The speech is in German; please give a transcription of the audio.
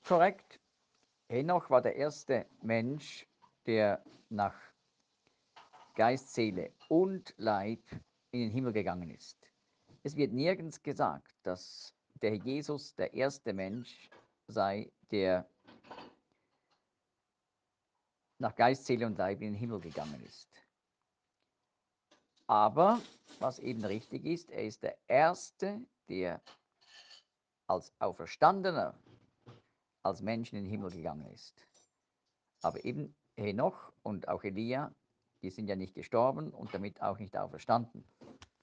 korrekt. Henoch war der erste Mensch, der nach Geist, Seele und Leib in den Himmel gegangen ist. Es wird nirgends gesagt, dass der Jesus der erste Mensch sei, der nach Geist, Seele und Leib in den Himmel gegangen ist. Aber was eben richtig ist, er ist der Erste, der als Auferstandener, als Mensch in den Himmel gegangen ist. Aber eben Henoch und auch Elia, die sind ja nicht gestorben und damit auch nicht auferstanden.